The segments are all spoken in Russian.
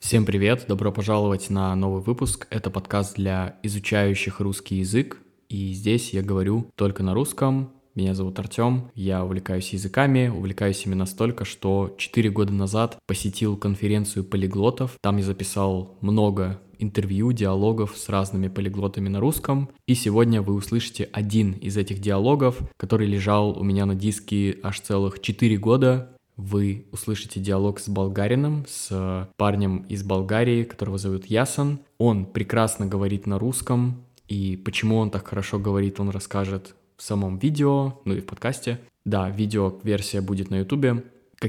Всем привет, добро пожаловать на новый выпуск. Это подкаст для изучающих русский язык, и здесь я говорю только на русском. Меня зовут Артем, я увлекаюсь языками, увлекаюсь ими настолько, что 4 года назад посетил конференцию полиглотов. Там я записал много интервью, диалогов с разными полиглотами на русском, и сегодня вы услышите один из этих диалогов, который лежал у меня на диске аж целых 4 года. Вы услышите диалог с болгарином, с парнем из Болгарии, которого зовут Ясан. Он прекрасно говорит на русском, и почему он так хорошо говорит, он расскажет в самом видео, ну и в подкасте. Да, видео-версия будет на ютубе.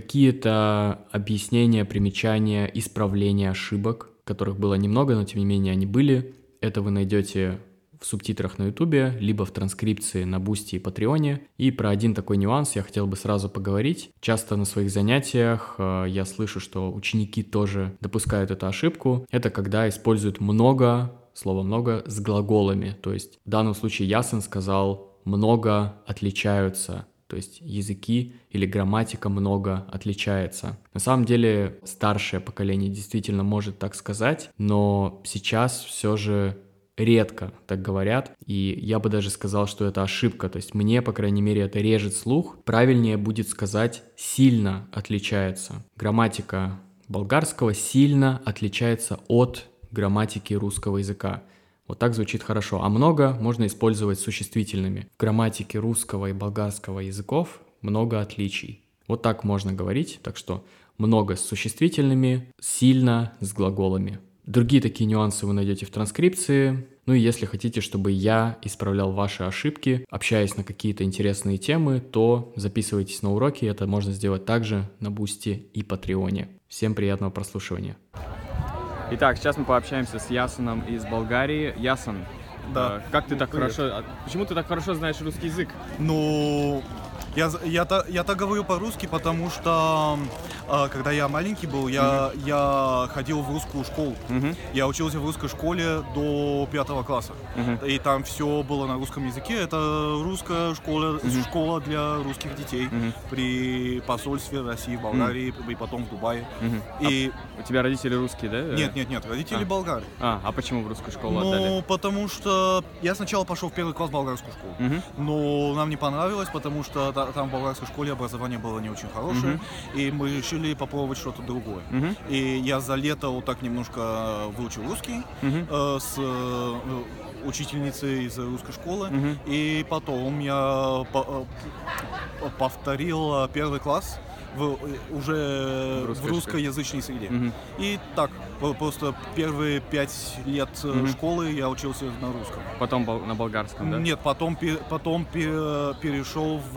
Какие-то объяснения, примечания, исправления ошибок, которых было немного, но тем не менее они были. Это вы найдете в субтитрах на ютубе, либо в транскрипции на Бусти и Патреоне. И про один такой нюанс я хотел бы сразу поговорить. Часто на своих занятиях я слышу, что ученики тоже допускают эту ошибку. Это когда используют много, слово «много» с глаголами. То есть в данном случае Ясен сказал «много отличаются». То есть языки или грамматика много отличается. На самом деле старшее поколение действительно может так сказать, но сейчас все же редко так говорят, и я бы даже сказал, что это ошибка, то есть мне, по крайней мере, это режет слух. Правильнее будет сказать «сильно отличается». Грамматика болгарского сильно отличается от грамматики русского языка. Вот так звучит хорошо. А много можно использовать существительными. В грамматике русского и болгарского языков много отличий. Вот так можно говорить, так что много с существительными, сильно с глаголами. Другие такие нюансы вы найдете в транскрипции. Ну и если хотите, чтобы я исправлял ваши ошибки, общаясь на какие-то интересные темы, то записывайтесь на уроки. Это можно сделать также на Бусти и Патреоне. Всем приятного прослушивания. Итак, сейчас мы пообщаемся с Ясаном из Болгарии. Ясан, Да. как ты так Привет. хорошо... Почему ты так хорошо знаешь русский язык? Ну, я так говорю по-русски, потому что когда я маленький был, я ходил в русскую школу. Я учился в русской школе до 5 класса. И там все было на русском языке. Это русская школа для русских детей при посольстве России в Болгарии и потом в Дубае. И У тебя родители русские, да? нет, родители болгары. А почему в русскую школу отдали? Ну, потому что я сначала пошел в 1 класс в болгарскую школу, но нам не понравилось, потому что там в болгарской школе образование было не очень хорошее, и мы решили попробовать что-то другое. И я за лето вот так немножко выучил русский с учительницей из русской школы, и потом я повторил 1 класс уже в русскоязычной среде. И так, просто первые 5 лет школы я учился на русском. Потом на болгарском, да? Нет, потом перешел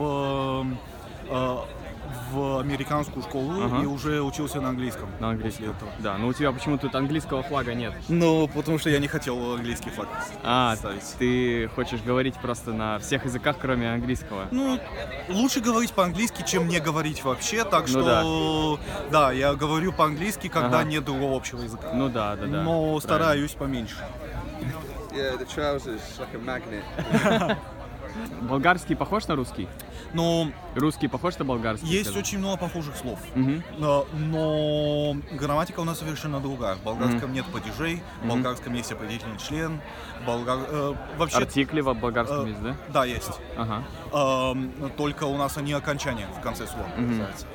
в американскую школу и уже учился на английском. На английском. Да, но у тебя почему-то тут английского флага нет. Ну, потому что я не хотел английский флаг ставить. Ты хочешь говорить просто на всех языках, кроме английского? Ну, лучше говорить по-английски, чем не говорить вообще, так что да, я говорю по-английски, когда нет другого общего языка. Ну да. Но стараюсь поменьше. Yeah, the trousers like a magnet. Болгарский похож на русский? Но Русский похож на болгарский? есть очень много похожих слов, но грамматика у нас совершенно другая. В болгарском нет падежей, в болгарском есть определительный член, вообще... Артикли в болгарском есть, да? Да, есть. Ага. Только у нас они окончания в конце слова называются.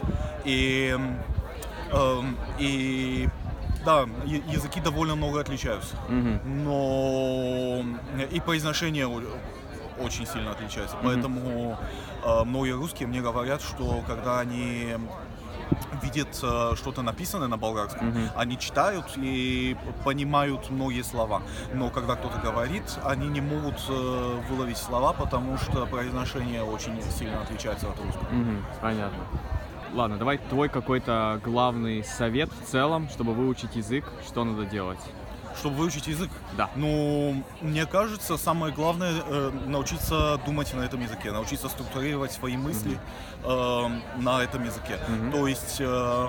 И да, языки довольно много отличаются, но и произношение очень сильно отличается. Поэтому многие русские мне говорят, что когда они видят что-то написанное на болгарском, они читают и понимают многие слова. Но когда кто-то говорит, они не могут выловить слова, потому что произношение очень сильно отличается от русского. Понятно. Ладно, давай твой какой-то главный совет в целом, чтобы выучить язык, что надо делать? Чтобы выучить язык? Да. Ну, мне кажется, самое главное научиться думать на этом языке, научиться структурировать свои мысли на этом языке. То есть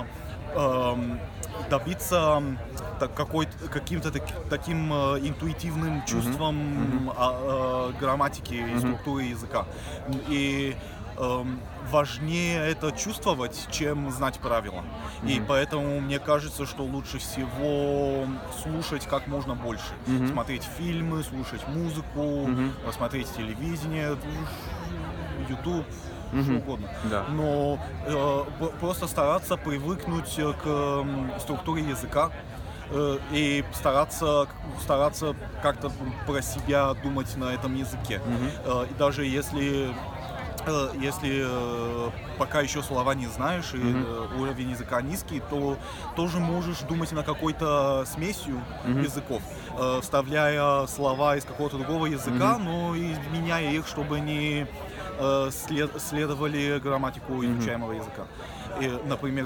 добиться каким-то таким интуитивным чувством грамматики и структуры языка. И важнее это чувствовать, чем знать правила. И поэтому мне кажется, что лучше всего слушать как можно больше. Смотреть фильмы, слушать музыку, смотреть телевидение, YouTube, что угодно. Да. Но просто стараться привыкнуть к структуре языка и стараться как-то про себя думать на этом языке. И даже если пока еще слова не знаешь и уровень языка низкий, то тоже можешь думать на какой-то смесью языков, вставляя слова из какого-то другого языка, но и меняя их, чтобы они следовали грамматику изучаемого языка. И, например,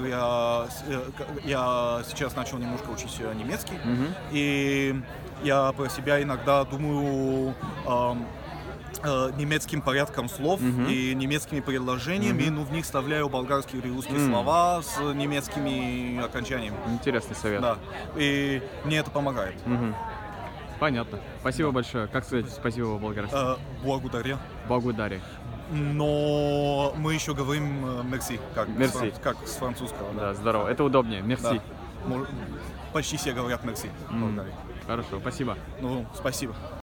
я сейчас начал немножко учить немецкий, и я про себя иногда думаю немецким порядком слов и немецкими предложениями, но в них вставляю болгарские или русские слова с немецкими окончаниями. Интересный совет. Да, и мне это помогает. Понятно. Спасибо большое. Как сказать спасибо по-болгарски? Благодаря. Благодарю. Но мы еще говорим merci, Merci. Как с французского. Да, здорово. Это удобнее. Мерси. Да. Почти все говорят merci в Болгарии. Хорошо, спасибо. Ну, спасибо.